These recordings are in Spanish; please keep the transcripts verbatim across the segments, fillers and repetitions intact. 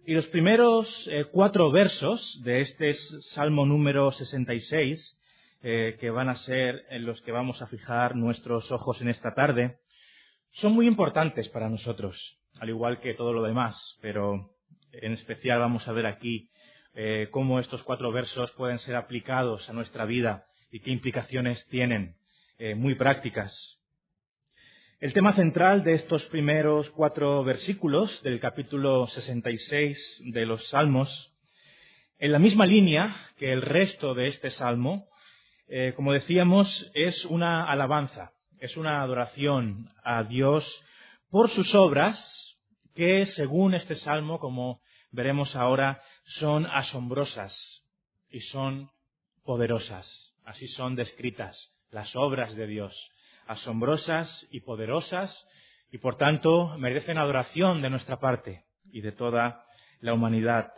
Y los primeros eh, cuatro versos de este Salmo número sesenta y seis, eh, que van a ser en los que vamos a fijar nuestros ojos en esta tarde, son muy importantes para nosotros, al igual que todo lo demás, pero en especial vamos a ver aquí eh, cómo estos cuatro versos pueden ser aplicados a nuestra vida y qué implicaciones tienen eh, muy prácticas. El tema central de estos primeros cuatro versículos del capítulo sesenta y seis de los Salmos, en la misma línea que el resto de este Salmo, eh, como decíamos, es una alabanza, es una adoración a Dios por sus obras que, según este Salmo, como veremos ahora, son asombrosas y son poderosas. Así son descritas las obras de Dios, asombrosas y poderosas, y por tanto merecen adoración de nuestra parte y de toda la humanidad.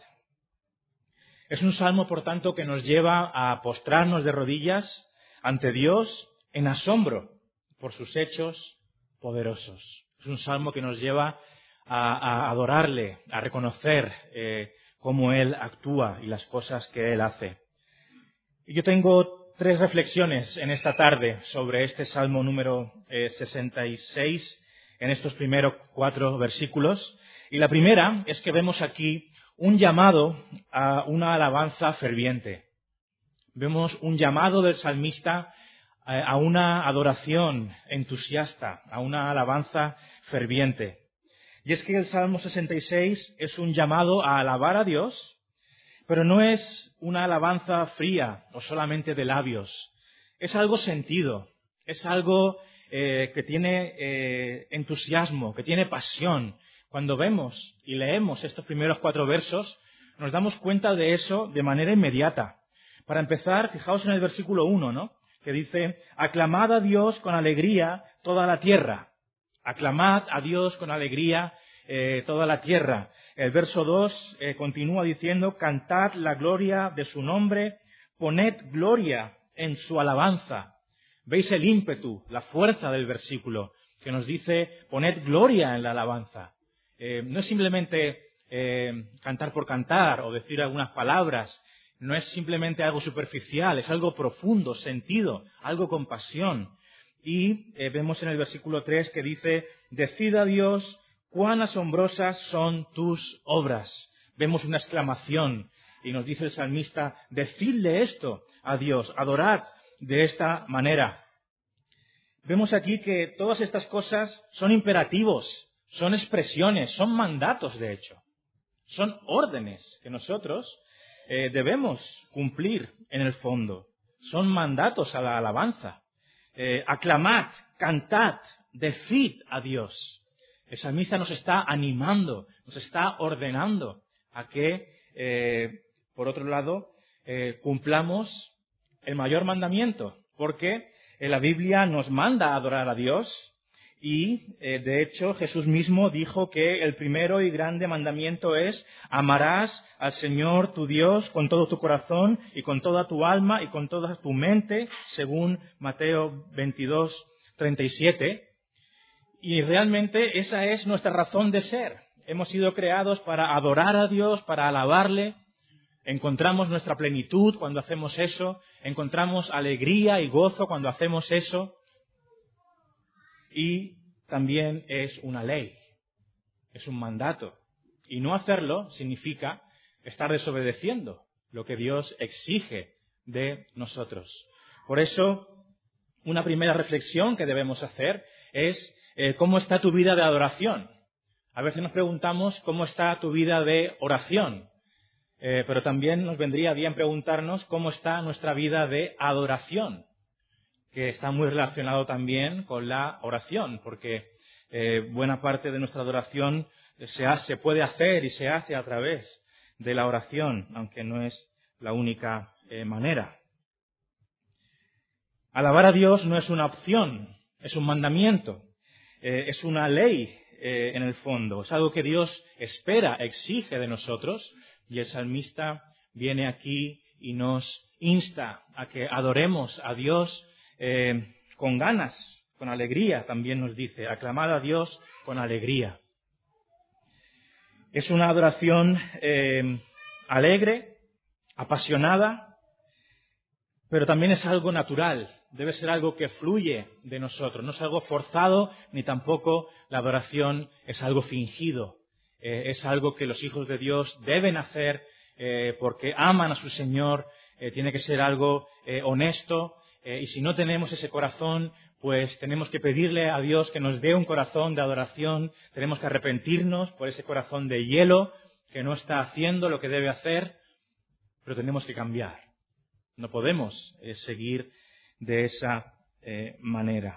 Es un salmo, por tanto, que nos lleva a postrarnos de rodillas ante Dios en asombro por sus hechos poderosos. Es un salmo que nos lleva a, a adorarle, a reconocer eh, cómo Él actúa y las cosas que Él hace. Y yo tengo tres reflexiones en esta tarde sobre este Salmo número eh, sesenta y seis, en estos primeros cuatro versículos. Y la primera es que vemos aquí un llamado a una alabanza ferviente. Vemos un llamado del salmista eh, a una adoración entusiasta, a una alabanza ferviente. Y es que el Salmo sesenta y seis es un llamado a alabar a Dios, pero no es una alabanza fría o solamente de labios. Es algo sentido, es algo eh, que tiene eh, entusiasmo, que tiene pasión. Cuando vemos y leemos estos primeros cuatro versos, nos damos cuenta de eso de manera inmediata. Para empezar, fijaos en el versículo uno, ¿no? Que dice, aclamad a Dios con alegría toda la tierra. Aclamad a Dios con alegría eh, toda la tierra. El verso dos eh, continúa diciendo, cantad la gloria de su nombre, poned gloria en su alabanza. ¿Veis el ímpetu, la fuerza del versículo que nos dice, poned gloria en la alabanza? Eh, no es simplemente eh, cantar por cantar o decir algunas palabras, no es simplemente algo superficial, es algo profundo, sentido, algo con pasión. Y eh, vemos en el versículo tres que dice, decid a Dios cuán asombrosas son tus obras. Vemos una exclamación y nos dice el salmista, decidle esto a Dios, adorad de esta manera. Vemos aquí que todas estas cosas son imperativos, son expresiones, son mandatos de hecho. Son órdenes que nosotros eh, debemos cumplir en el fondo. Son mandatos a la alabanza. Eh, aclamad, cantad, decid a Dios. El salmista nos está animando, nos está ordenando a que, eh, por otro lado, eh, cumplamos el mayor mandamiento, porque eh, la Biblia nos manda a adorar a Dios y, eh, de hecho, Jesús mismo dijo que el primero y grande mandamiento es amarás al Señor tu Dios con todo tu corazón y con toda tu alma y con toda tu mente, según Mateo veintidós, treinta y siete. Y realmente esa es nuestra razón de ser. Hemos sido creados para adorar a Dios, para alabarle. Encontramos nuestra plenitud cuando hacemos eso. Encontramos alegría y gozo cuando hacemos eso. Y también es una ley, es un mandato. Y no hacerlo significa estar desobedeciendo lo que Dios exige de nosotros. Por eso, una primera reflexión que debemos hacer es Eh, ¿cómo está tu vida de adoración? A veces nos preguntamos cómo está tu vida de oración, eh, pero también nos vendría bien preguntarnos cómo está nuestra vida de adoración, que está muy relacionado también con la oración, porque eh, buena parte de nuestra adoración se, hace, se puede hacer y se hace a través de la oración, aunque no es la única eh, manera. Alabar a Dios no es una opción, es un mandamiento. Eh, es una ley eh, en el fondo, es algo que Dios espera, exige de nosotros, y el salmista viene aquí y nos insta a que adoremos a Dios eh, con ganas, con alegría, también nos dice, aclamad a Dios con alegría. Es una adoración eh, alegre, apasionada, pero también es algo natural. Debe ser algo que fluye de nosotros. No es algo forzado, ni tampoco la adoración es algo fingido. Eh, es algo que los hijos de Dios deben hacer eh, porque aman a su Señor. Eh, tiene que ser algo eh, honesto. Eh, y si no tenemos ese corazón, pues tenemos que pedirle a Dios que nos dé un corazón de adoración. Tenemos que arrepentirnos por ese corazón de hielo que no está haciendo lo que debe hacer, pero tenemos que cambiar. No podemos eh, seguir de esa eh, manera.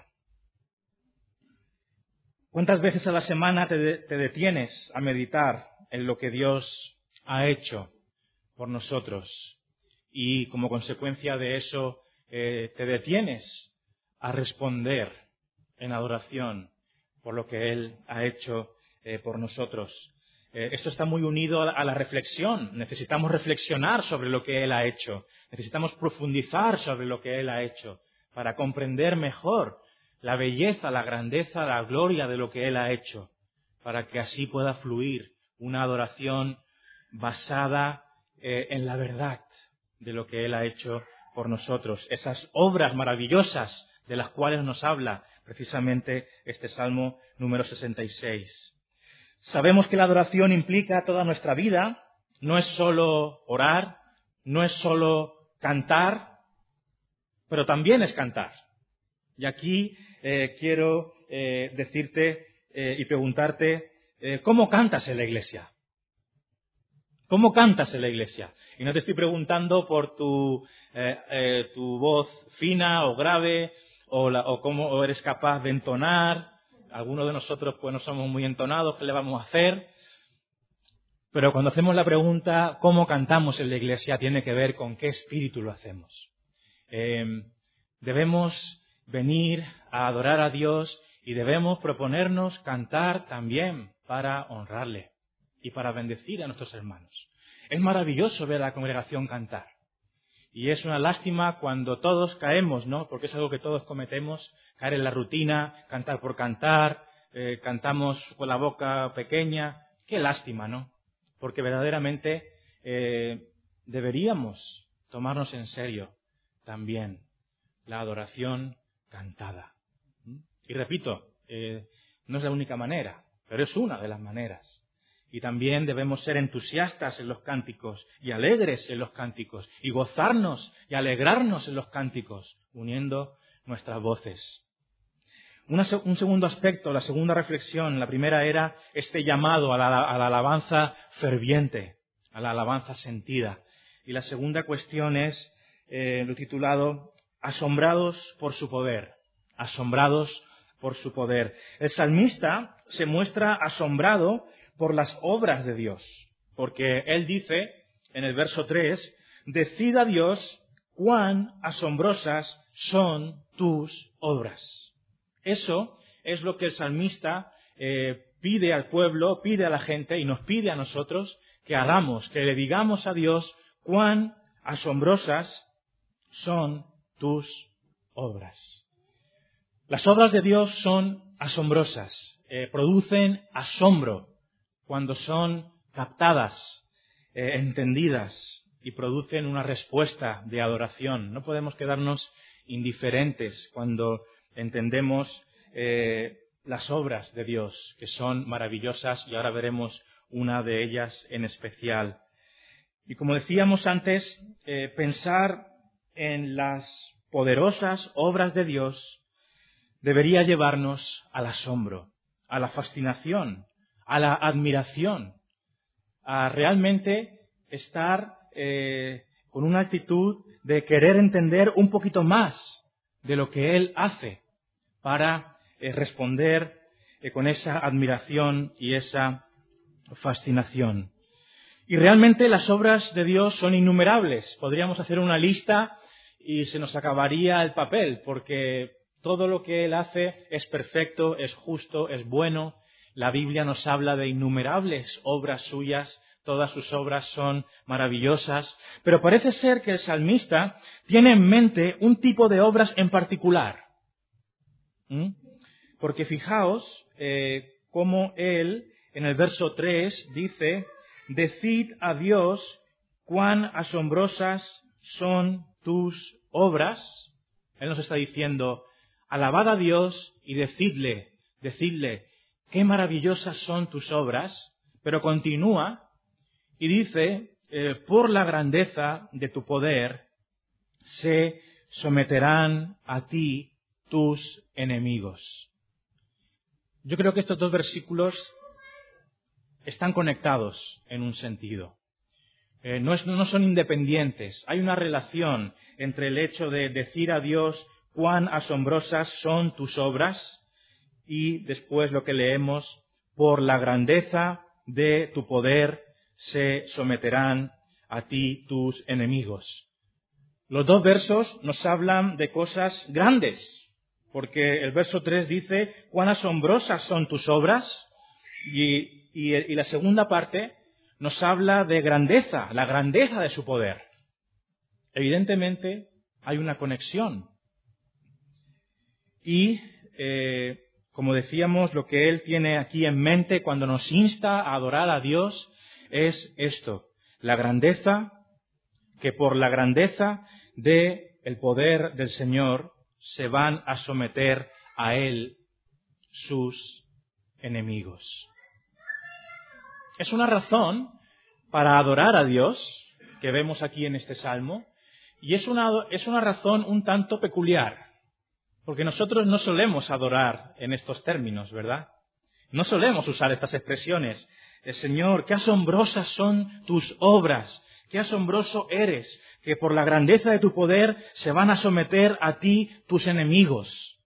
¿Cuántas veces a la semana te, de, te detienes a meditar en lo que Dios ha hecho por nosotros? Y como consecuencia de eso, eh, te detienes a responder en adoración por lo que Él ha hecho eh, por nosotros. Eh, esto está muy unido a la, a la reflexión. Necesitamos reflexionar sobre lo que Él ha hecho. Necesitamos profundizar sobre lo que Él ha hecho para comprender mejor la belleza, la grandeza, la gloria de lo que Él ha hecho, para que así pueda fluir una adoración basada eh, en la verdad de lo que Él ha hecho por nosotros. Esas obras maravillosas de las cuales nos habla precisamente este Salmo número sesenta y seis. Sabemos que la adoración implica toda nuestra vida. No es solo orar, no es solo cantar, pero también es cantar. Y aquí eh, quiero eh, decirte eh, y preguntarte, eh, ¿cómo cantas en la iglesia? ¿Cómo cantas en la iglesia? Y no te estoy preguntando por tu, eh, eh, tu voz fina o grave, o, la, o cómo o eres capaz de entonar. Algunos de nosotros pues no somos muy entonados, ¿qué le vamos a hacer? Pero cuando hacemos la pregunta, ¿cómo cantamos en la iglesia?, tiene que ver con qué espíritu lo hacemos. Eh, debemos venir a adorar a Dios y debemos proponernos cantar también para honrarle y para bendecir a nuestros hermanos. Es maravilloso ver a la congregación cantar. Y es una lástima cuando todos caemos, ¿no? Porque es algo que todos cometemos, caer en la rutina, cantar por cantar, eh, cantamos con la boca pequeña. Qué lástima, ¿no? Porque verdaderamente eh, deberíamos tomarnos en serio también la adoración cantada. Y repito, eh, no es la única manera, pero es una de las maneras. Y también debemos ser entusiastas en los cánticos y alegres en los cánticos y gozarnos y alegrarnos en los cánticos, uniendo nuestras voces. Una, un segundo aspecto, la segunda reflexión, la primera era este llamado a la, a la alabanza ferviente, a la alabanza sentida. Y la segunda cuestión es, eh, lo he titulado, asombrados por su poder, asombrados por su poder. El salmista se muestra asombrado por las obras de Dios, porque él dice en el verso tres, decid a Dios cuán asombrosas son tus obras. Eso es lo que el salmista eh, pide al pueblo, pide a la gente y nos pide a nosotros que hagamos, que le digamos a Dios cuán asombrosas son tus obras. Las obras de Dios son asombrosas, eh, producen asombro cuando son captadas, eh, entendidas y producen una respuesta de adoración. No podemos quedarnos indiferentes cuando entendemos eh, las obras de Dios, que son maravillosas, y ahora veremos una de ellas en especial. Y como decíamos antes, eh, pensar en las poderosas obras de Dios debería llevarnos al asombro, a la fascinación, a la admiración, a realmente estar eh, con una actitud de querer entender un poquito más de lo que Él hace para eh, responder eh, con esa admiración y esa fascinación. Y realmente las obras de Dios son innumerables. Podríamos hacer una lista y se nos acabaría el papel, porque todo lo que Él hace es perfecto, es justo, es bueno. La Biblia nos habla de innumerables obras suyas, todas sus obras son maravillosas, pero parece ser que el salmista tiene en mente un tipo de obras en particular. ¿Mm? Porque fijaos eh, cómo él en el verso tres dice, decid a Dios cuán asombrosas son tus obras. Él nos está diciendo, alabad a Dios y decidle, decidle, qué maravillosas son tus obras. Pero continúa y dice, eh, por la grandeza de tu poder se someterán a ti tus enemigos. Yo creo que estos dos versículos están conectados en un sentido. Eh, no, es, no son independientes. Hay una relación entre el hecho de decir a Dios cuán asombrosas son tus obras y después lo que leemos, por la grandeza de tu poder se someterán a ti tus enemigos. Los dos versos nos hablan de cosas grandes, porque el verso tres dice, cuán asombrosas son tus obras, y, y, y la segunda parte nos habla de grandeza, la grandeza de su poder. Evidentemente hay una conexión. Y, eh, como decíamos, lo que él tiene aquí en mente cuando nos insta a adorar a Dios es esto, la grandeza, que por la grandeza del poder del Señor se van a someter a él sus enemigos. Es una razón para adorar a Dios que vemos aquí en este salmo, y es una, es una razón un tanto peculiar, porque nosotros no solemos adorar en estos términos, ¿verdad? No solemos usar estas expresiones. El Señor, qué asombrosas son tus obras, qué asombroso eres, que por la grandeza de tu poder se van a someter a ti tus enemigos.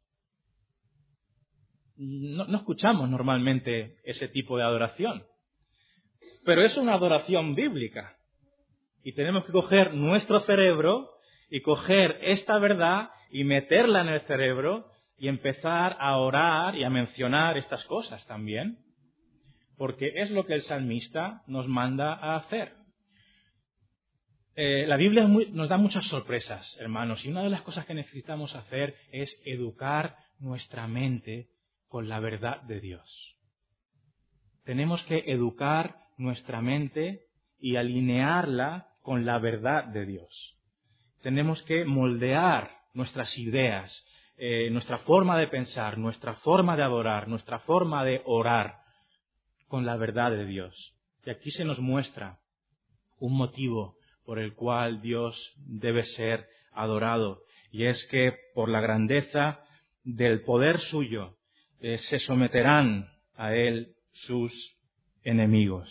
No, no escuchamos normalmente ese tipo de adoración, pero es una adoración bíblica. Y tenemos que coger nuestro cerebro y coger esta verdad y meterla en el cerebro y empezar a orar y a mencionar estas cosas también, porque es lo que el salmista nos manda a hacer. Eh, la Biblia muy, nos da muchas sorpresas, hermanos, y una de las cosas que necesitamos hacer es educar nuestra mente con la verdad de Dios. Tenemos que educar nuestra mente y alinearla con la verdad de Dios. Tenemos que moldear nuestras ideas, eh, nuestra forma de pensar, nuestra forma de adorar, nuestra forma de orar con la verdad de Dios. Y aquí se nos muestra un motivo por el cual Dios debe ser adorado, y es que por la grandeza del poder suyo eh, se someterán a él sus enemigos.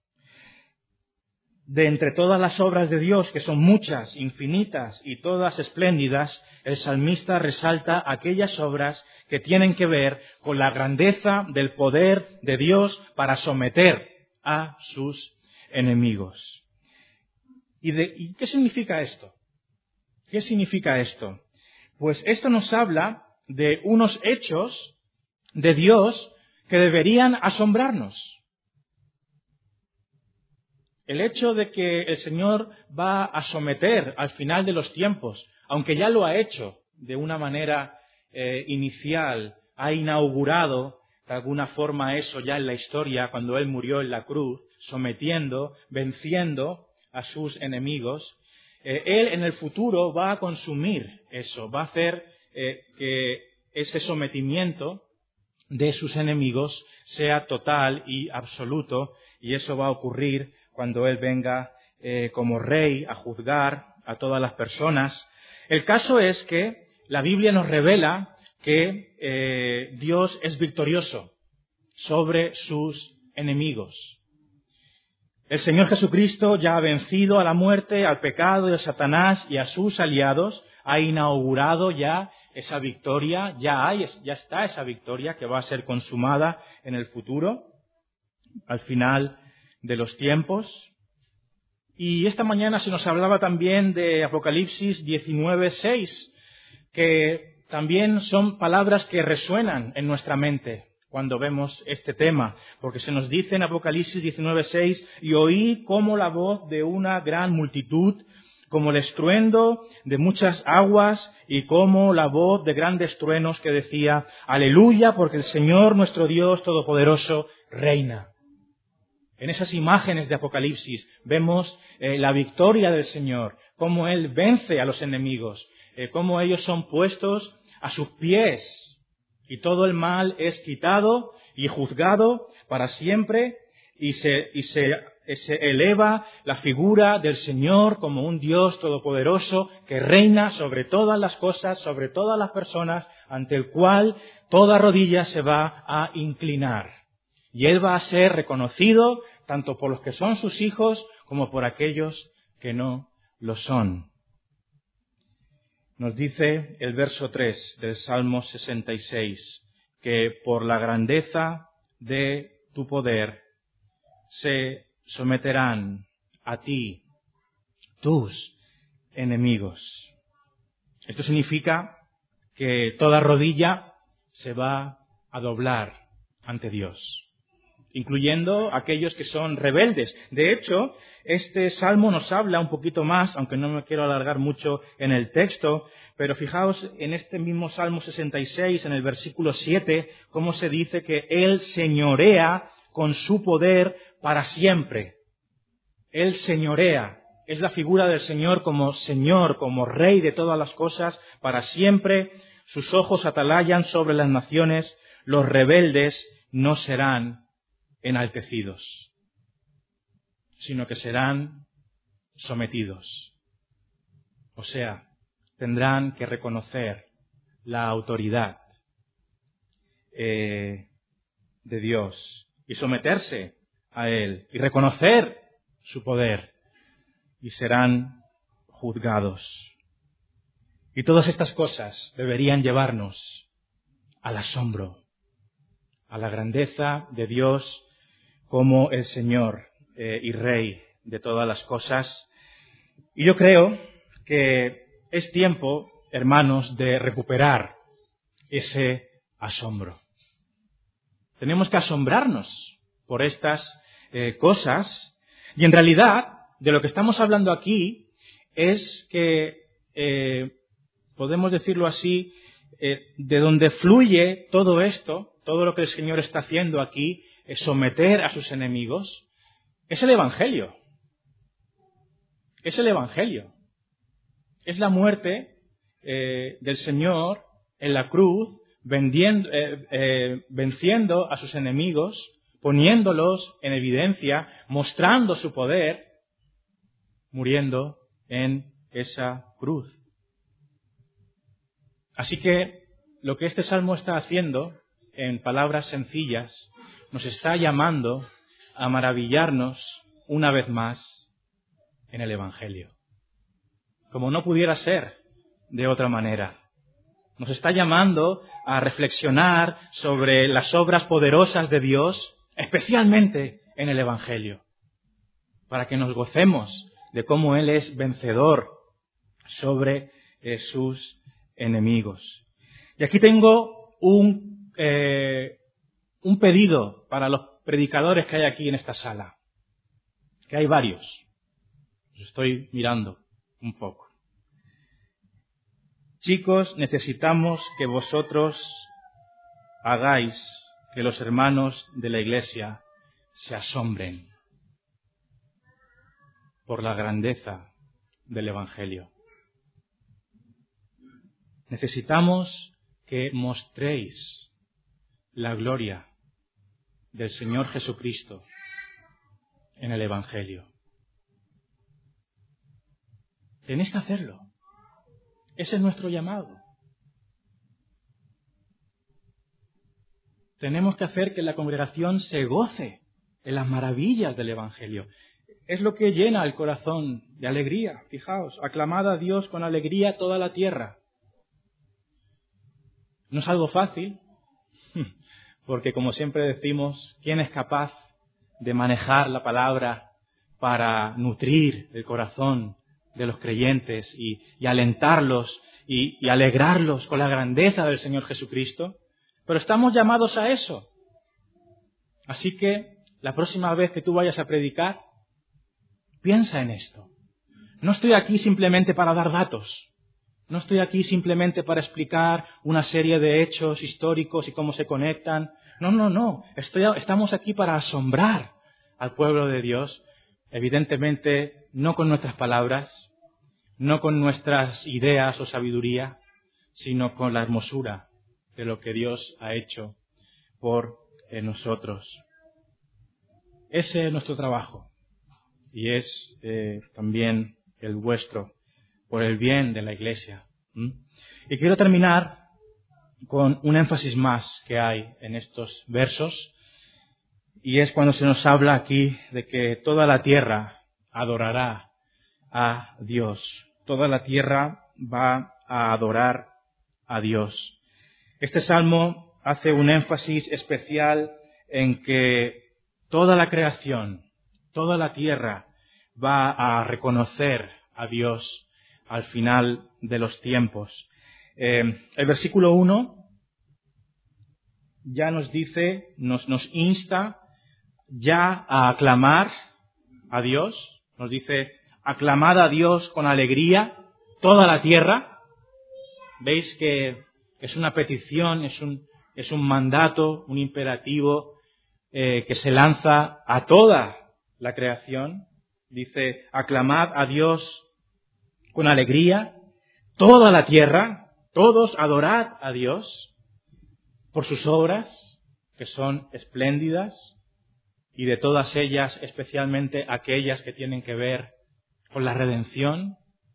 De entre todas las obras de Dios, que son muchas, infinitas y todas espléndidas, el salmista resalta aquellas obras que tienen que ver con la grandeza del poder de Dios para someter a sus enemigos. ¿Y, de, ¿Y qué significa esto? ¿Qué significa esto? Pues esto nos habla de unos hechos de Dios que deberían asombrarnos. El hecho de que el Señor va a someter al final de los tiempos, aunque ya lo ha hecho de una manera eh, inicial, ha inaugurado de alguna forma eso ya en la historia cuando Él murió en la cruz, sometiendo, venciendo a sus enemigos, eh, Él en el futuro va a consumir eso, va a hacer eh, que ese sometimiento de sus enemigos sea total y absoluto, y eso va a ocurrir cuando Él venga eh, como rey a juzgar a todas las personas. El caso es que la Biblia nos revela que eh, Dios es victorioso sobre sus enemigos. El Señor Jesucristo ya ha vencido a la muerte, al pecado y a Satanás y a sus aliados, ha inaugurado ya esa victoria, ya hay, ya está esa victoria que va a ser consumada en el futuro, al final de los tiempos. Y esta mañana se nos hablaba también de Apocalipsis diecinueve seis, que también son palabras que resuenan en nuestra mente cuando vemos este tema, porque se nos dice en Apocalipsis diecinueve seis, y oí como la voz de una gran multitud, como el estruendo de muchas aguas, y como la voz de grandes truenos que decía, aleluya, porque el Señor nuestro Dios Todopoderoso reina. En esas imágenes de Apocalipsis vemos eh, la victoria del Señor, cómo Él vence a los enemigos, eh, cómo ellos son puestos a sus pies y todo el mal es quitado y juzgado para siempre y se, y se, se eleva la figura del Señor como un Dios todopoderoso que reina sobre todas las cosas, sobre todas las personas, ante el cual toda rodilla se va a inclinar. Y Él va a ser reconocido tanto por los que son sus hijos como por aquellos que no lo son. Nos dice el verso tres del Salmo sesenta y seis que por la grandeza de tu poder se someterán a ti tus enemigos. Esto significa que toda rodilla se va a doblar ante Dios, incluyendo aquellos que son rebeldes. De hecho, este salmo nos habla un poquito más, aunque no me quiero alargar mucho en el texto, pero fijaos en este mismo Salmo sesenta y seis, en el versículo siete, cómo se dice que Él señorea con su poder para siempre. Él señorea. Es la figura del Señor como Señor, como Rey de todas las cosas, para siempre. Sus ojos atalayan sobre las naciones. Los rebeldes no serán enaltecidos, sino que serán sometidos. O sea, tendrán que reconocer la autoridad eh, de Dios y someterse a Él y reconocer su poder y serán juzgados. Y todas estas cosas deberían llevarnos al asombro, a la grandeza de Dios como el Señor eh, y Rey de todas las cosas. Y yo creo que es tiempo, hermanos, de recuperar ese asombro. Tenemos que asombrarnos por estas eh, cosas. Y en realidad, de lo que estamos hablando aquí es que, eh, podemos decirlo así, eh, de donde fluye todo esto, todo lo que el Señor está haciendo aquí, es someter a sus enemigos, es el Evangelio. Es el Evangelio. Es la muerte eh, del Señor en la cruz, vendiendo, eh, eh, venciendo a sus enemigos, poniéndolos en evidencia, mostrando su poder, muriendo en esa cruz. Así que lo que este salmo está haciendo, en palabras sencillas, nos está llamando a maravillarnos una vez más en el Evangelio. Como no pudiera ser de otra manera. Nos está llamando a reflexionar sobre las obras poderosas de Dios, especialmente en el Evangelio, para que nos gocemos de cómo Él es vencedor sobre eh, sus enemigos. Y aquí tengo un, eh, un pedido para los predicadores que hay aquí en esta sala, que hay varios. Los estoy mirando un poco. Chicos, necesitamos que vosotros hagáis que los hermanos de la Iglesia se asombren por la grandeza del Evangelio. Necesitamos que mostréis la gloria del Señor Jesucristo en el Evangelio. Tenéis que hacerlo. Ese es nuestro llamado. Tenemos que hacer que la congregación se goce en las maravillas del Evangelio. Es lo que llena el corazón de alegría. Fijaos, aclamad a Dios con alegría toda la tierra. No es algo fácil, porque como siempre decimos, ¿quién es capaz de manejar la palabra para nutrir el corazón de los creyentes y, y alentarlos y, y alegrarlos con la grandeza del Señor Jesucristo? Pero estamos llamados a eso. Así que la próxima vez que tú vayas a predicar, piensa en esto. No estoy aquí simplemente para dar datos. No estoy aquí simplemente para explicar una serie de hechos históricos y cómo se conectan. No, no, no. Estoy, estamos aquí para asombrar al pueblo de Dios, evidentemente no con nuestras palabras, no con nuestras ideas o sabiduría, sino con la hermosura de lo que Dios ha hecho por eh, nosotros. Ese es nuestro trabajo y es eh, también el vuestro, por el bien de la Iglesia. ¿Mm? Y quiero terminar con un énfasis más que hay en estos versos, y es cuando se nos habla aquí de que toda la tierra adorará a Dios. Toda la tierra va a adorar a Dios. Este salmo hace un énfasis especial en que toda la creación, toda la tierra va a reconocer a Dios al final de los tiempos. Eh, el versículo uno ya nos dice, nos, nos insta ya a aclamar a Dios. Nos dice, aclamad a Dios con alegría, toda la tierra. Veis que es una petición, es un, es un mandato, un imperativo eh, que se lanza a toda la creación. Dice, aclamad a Dios con alegría, toda la tierra, todos adorad a Dios por sus obras, que son espléndidas, y de todas ellas, especialmente aquellas que tienen que ver con la redención.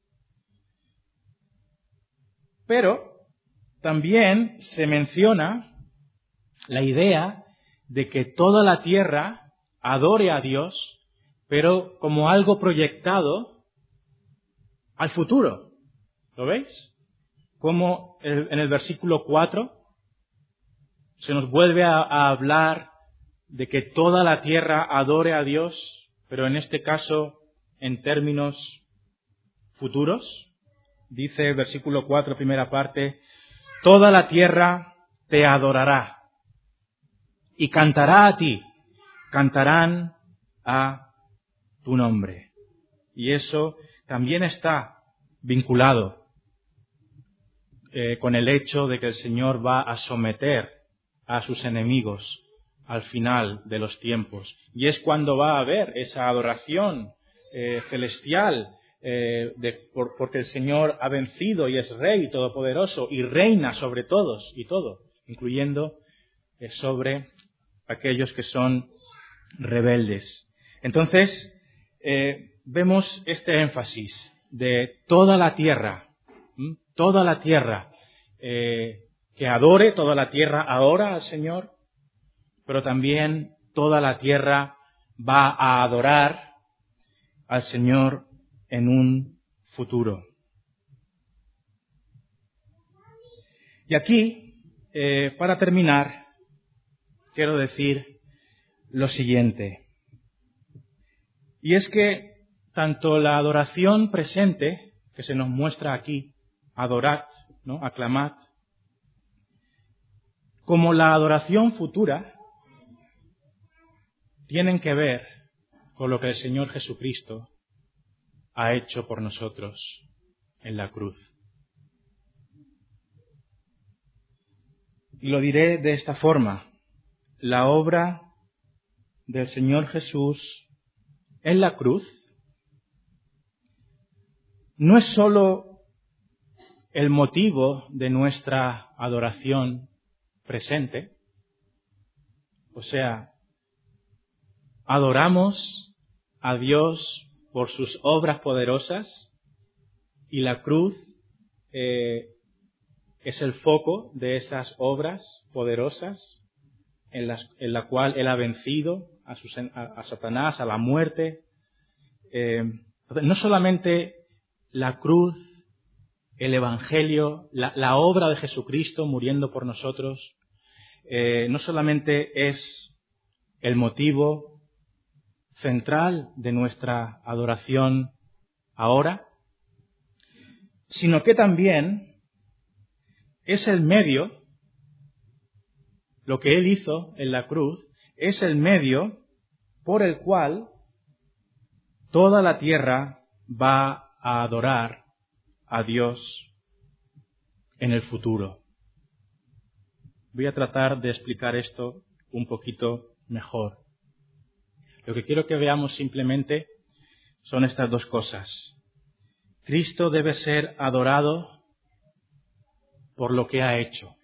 Pero también se menciona la idea de que toda la tierra adore a Dios, pero como algo proyectado al futuro. ¿Lo veis? Como en el versículo cuatro se nos vuelve a, a hablar de que toda la tierra adore a Dios, pero en este caso en términos futuros. Dice el versículo cuatro, primera parte, toda la tierra te adorará y cantará a ti, cantarán a tu nombre. Y eso también está vinculado eh, con el hecho de que el Señor va a someter a sus enemigos al final de los tiempos. Y es cuando va a haber esa adoración eh, celestial, eh, de, por, porque el Señor ha vencido y es Rey todopoderoso y reina sobre todos y todo, incluyendo eh, sobre aquellos que son rebeldes. Entonces, eh, vemos este énfasis de toda la tierra, ¿m? toda la tierra, eh, que adore, toda la tierra ahora al Señor, pero también toda la tierra va a adorar al Señor en un futuro. Y aquí, eh, para terminar, quiero decir lo siguiente. Y es que tanto la adoración presente, que se nos muestra aquí, adorad, ¿no? Aclamad, como la adoración futura, tienen que ver con lo que el Señor Jesucristo ha hecho por nosotros en la cruz. Y lo diré de esta forma: la obra del Señor Jesús en la cruz no es sólo el motivo de nuestra adoración presente, o sea, adoramos a Dios por sus obras poderosas y la cruz eh, es el foco de esas obras poderosas en, las, en la cual Él ha vencido a, sus, a, a Satanás, a la muerte. Eh, no solamente la cruz, el Evangelio, la, la obra de Jesucristo muriendo por nosotros, eh, no solamente es el motivo central de nuestra adoración ahora, sino que también es el medio, lo que Él hizo en la cruz, es el medio por el cual toda la tierra va a adorar a Dios en el futuro. Voy a tratar de explicar esto un poquito mejor. Lo que quiero que veamos simplemente son estas dos cosas. Cristo debe ser adorado por lo que ha hecho.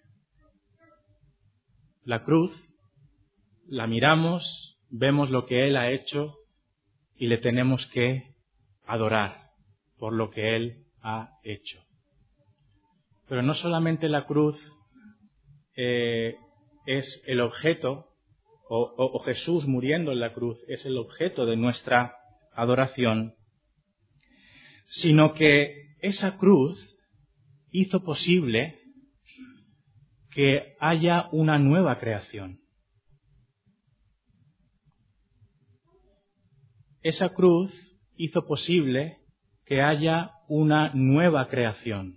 La cruz, la miramos, vemos lo que Él ha hecho y le tenemos que adorar por lo que Él ha hecho. Pero no solamente la cruz eh, es el objeto, o, o, o Jesús muriendo en la cruz es el objeto de nuestra adoración, sino que esa cruz hizo posible que haya una nueva creación. Esa cruz hizo posible que haya una nueva creación.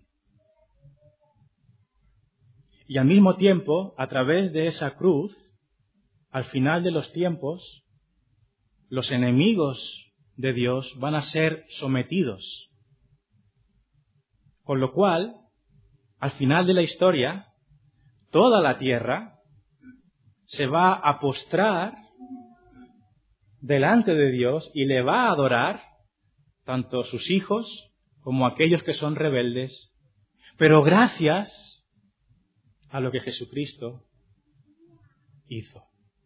Y al mismo tiempo, a través de esa cruz, al final de los tiempos, los enemigos de Dios van a ser sometidos. Con lo cual, al final de la historia, toda la tierra se va a postrar delante de Dios y le va a adorar, tanto sus hijos como aquellos que son rebeldes, pero gracias a lo que Jesucristo hizo.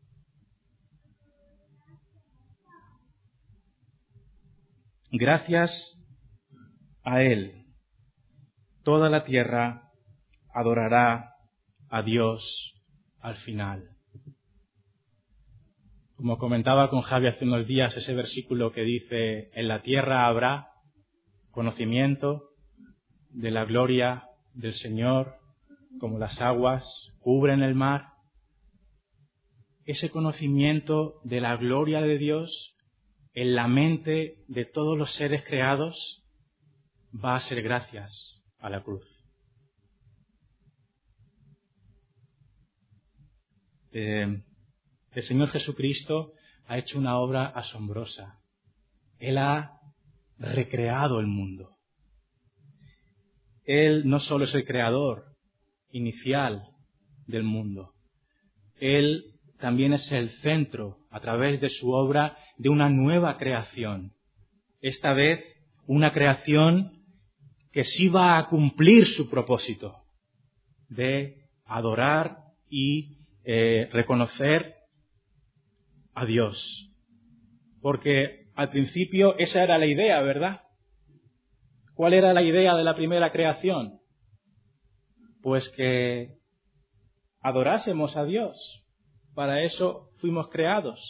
Gracias a Él, toda la tierra adorará a Dios al final. Como comentaba con Javi hace unos días, ese versículo que dice: en la tierra habrá conocimiento de la gloria del Señor, como las aguas cubren el mar. Ese conocimiento de la gloria de Dios en la mente de todos los seres creados va a ser gracias a la cruz. Eh, el Señor Jesucristo ha hecho una obra asombrosa. Él ha recreado el mundo. Él no solo es el creador inicial del mundo, Él también es el centro, a través de su obra, de una nueva creación. Esta vez, una creación que sí va a cumplir su propósito de adorar y eh, reconocer a Dios. Porque al principio esa era la idea, ¿verdad? ¿Cuál era la idea de la primera creación? Pues que adorásemos a Dios. Para eso fuimos creados.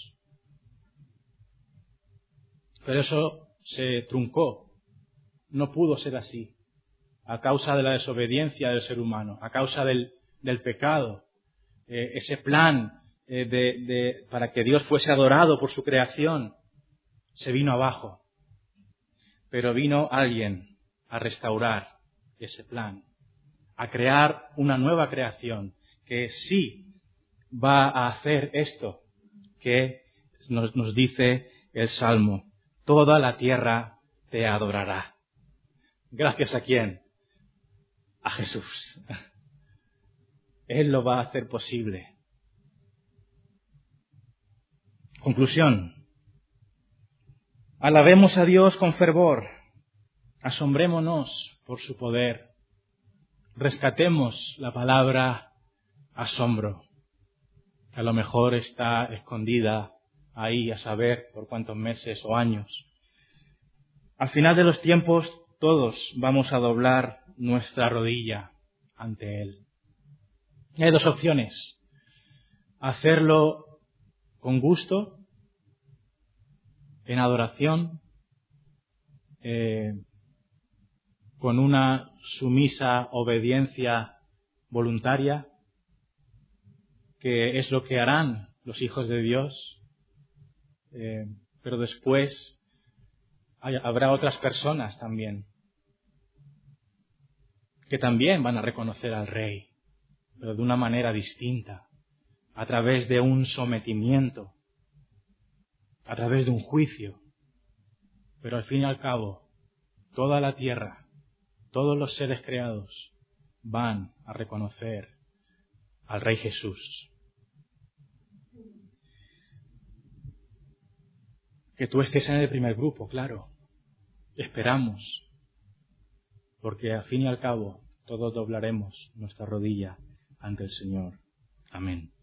Pero eso se truncó. No pudo ser así. A causa de la desobediencia del ser humano, a causa del, del pecado. Eh, ese plan eh, de, de, para que Dios fuese adorado por su creación se vino abajo. Pero vino alguien a restaurar ese plan, a crear una nueva creación que sí va a hacer esto que nos, nos dice el Salmo: toda la tierra te adorará. ¿Gracias a quién? A Jesús. Él lo va a hacer posible. Conclusión. Alabemos a Dios con fervor. Asombrémonos por su poder. Rescatemos la palabra asombro, que a lo mejor está escondida ahí a saber por cuántos meses o años. Al final de los tiempos, todos vamos a doblar nuestra rodilla ante Él. Y hay dos opciones: hacerlo con gusto, en adoración, eh, con una sumisa obediencia voluntaria, que es lo que harán los hijos de Dios, eh, pero después hay, habrá otras personas también que también van a reconocer al Rey, pero de una manera distinta, a través de un sometimiento, a través de un juicio. Pero al fin y al cabo, toda la tierra, todos los seres creados van a reconocer al Rey Jesús. Que tú estés en el primer grupo, claro. Esperamos, porque al fin y al cabo todos doblaremos nuestra rodilla ante el Señor. Amén.